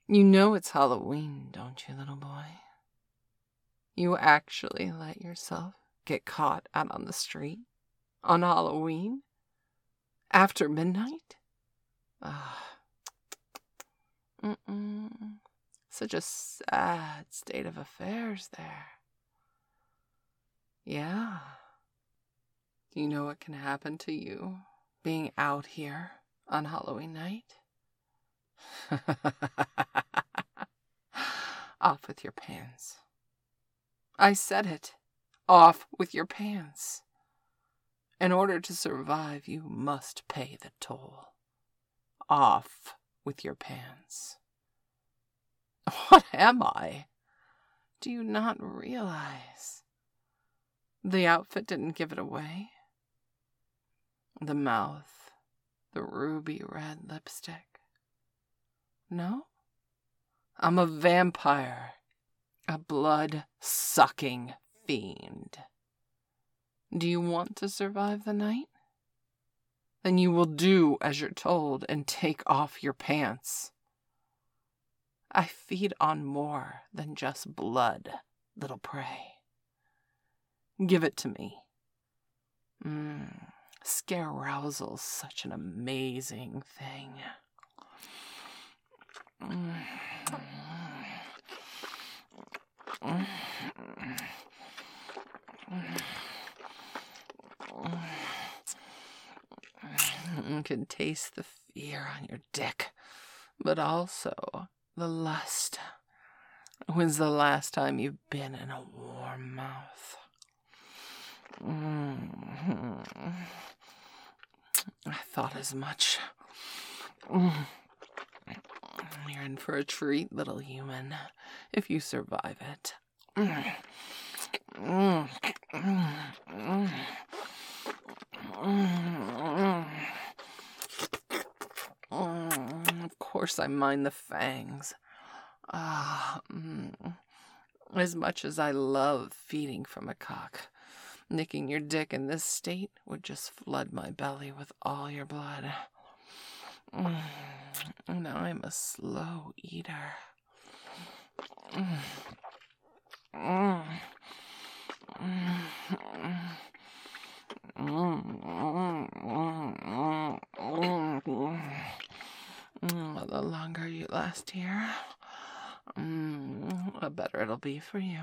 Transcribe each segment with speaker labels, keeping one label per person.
Speaker 1: You know it's Halloween, don't you, little boy? You actually let yourself get caught out on the street on Halloween? After midnight? Such a sad state of affairs there. Yeah. Do you know what can happen to you being out here on Halloween night? Off with your pants. I said it. Off with your pants. In order to survive, you must pay the toll. Off with your pants. What am I? Do you not realize? The outfit didn't give it away. The mouth, the ruby red lipstick. No? I'm a vampire, a blood-sucking fiend. Do you want to survive the night? Then you will do as you're told and take off your pants. I feed on more than just blood, little prey. Give it to me. Scarousel's such an amazing thing. You can taste the fear on your dick, but also the lust. When's the last time you've been in a warm mouth? I thought as much. You're in for a treat, little human, if you survive it. Of course I mind the fangs. As much as I love feeding from a cock, nicking your dick in this state would just flood my belly with all your blood. And I'm a slow eater. The longer you last here, the better it'll be for you.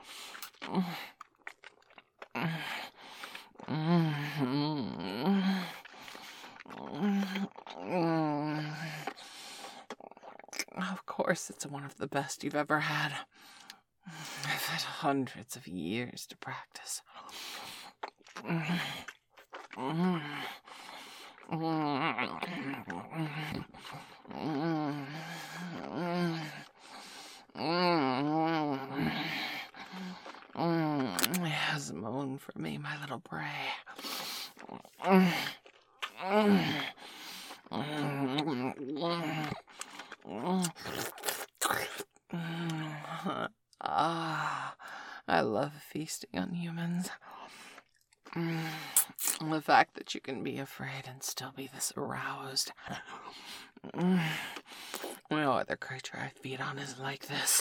Speaker 1: Of course, it's one of the best you've ever had. I've had hundreds of years to practice. Yes, moan for me, my little prey. I love feasting on humans. The fact that you can be afraid and still be this aroused. No other creature I feed on is like this.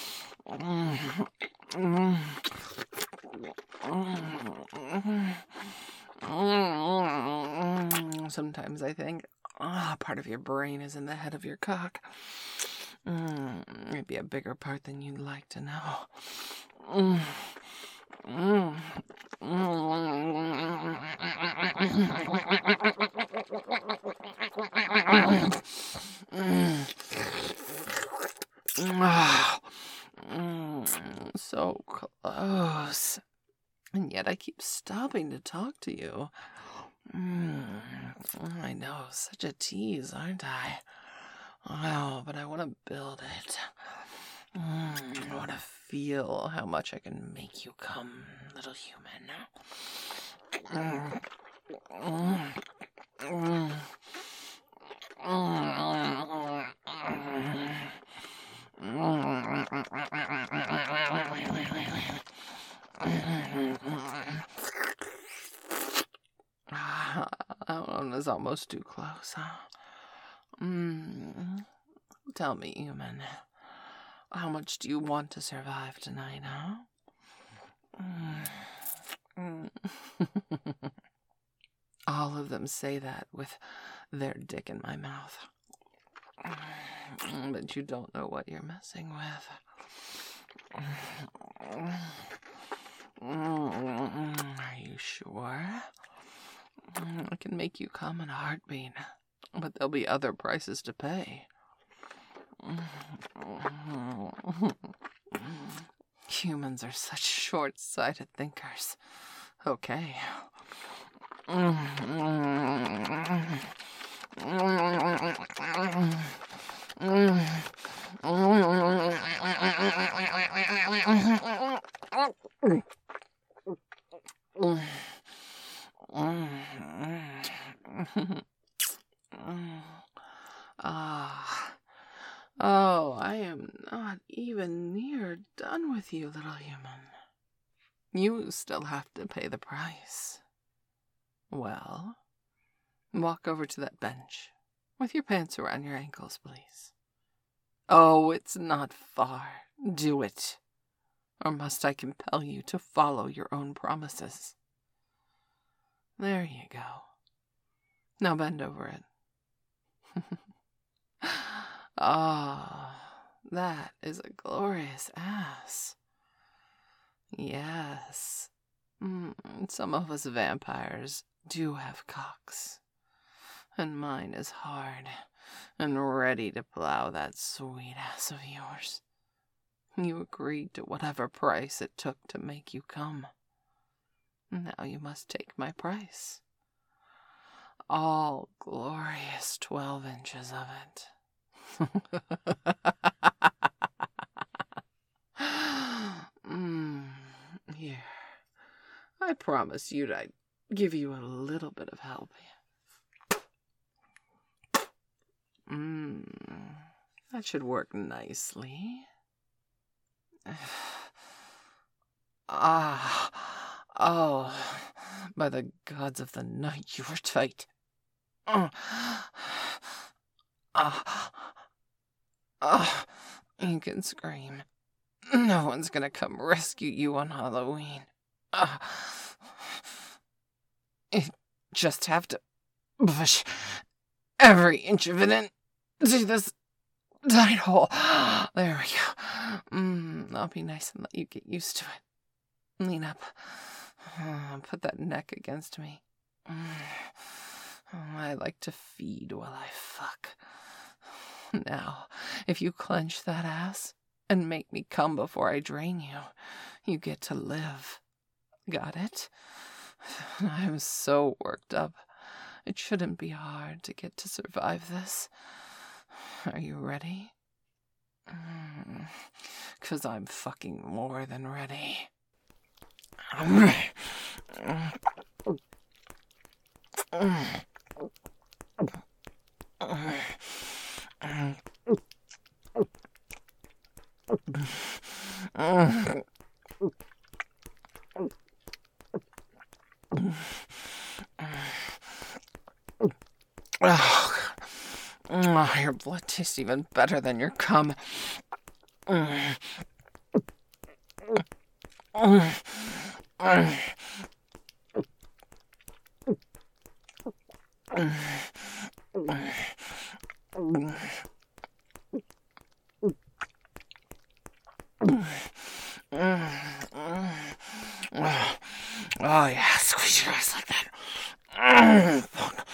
Speaker 1: Sometimes I think, part of your brain is in the head of your cock. Maybe a bigger part than you'd like to know. So close. And yet I keep stopping to talk to you. I know, such a tease, aren't I? Oh, but I want to build it. I want to feel how much I can make you come, little human. That one was almost too close, huh? Tell me, human, how much do you want to survive tonight, huh? All of them say that with their dick in my mouth. But you don't know what you're messing with. Are you sure? I can make you come in a heartbeat, but there'll be other prices to pay. Humans are such short-sighted thinkers. Okay. Oh, I am not even near done with you, little human. You still have to pay the price. Well, walk over to that bench with your pants around your ankles, please. Oh, it's not far. Do it. Or must I compel you to follow your own promises? There you go. Now bend over it. Ah, that is a glorious ass. Yes. Some of us vampires do have cocks. And mine is hard and ready to plow that sweet ass of yours. You agreed to whatever price it took to make you come. Now you must take my price. All glorious 12 inches of it. Here. I promised you'd I'd give you a little bit of help. That should work nicely. Oh, by the gods of the night, you were tight. You can scream. No one's gonna come rescue you on Halloween. You just have to push every inch of it into this tight hole. There we go. I'll be nice and let you get used to it. Lean up. Put that neck against me. I like to feed while I fuck. Now, if you clench that ass and make me come before I drain you, you get to live. Got it? I'm so worked up. It shouldn't be hard to get to survive this. Are you ready? 'Cause I'm fucking more than ready. Oh, your blood tastes even better than your cum. Oh yeah, squeeze your ass like that. Fuck.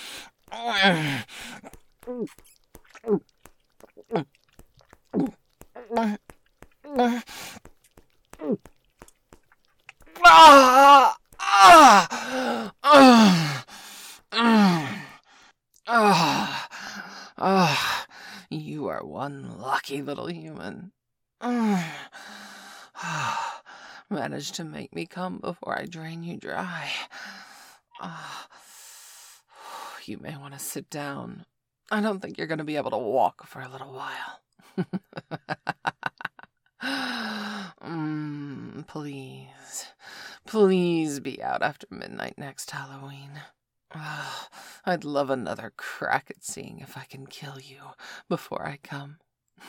Speaker 1: You are one lucky little human. Managed to make me come before I drain you dry. You may want to sit down. I don't think you're going to be able to walk for a little while. Please be out after midnight next Halloween. I'd love another crack at seeing if I can kill you before I come.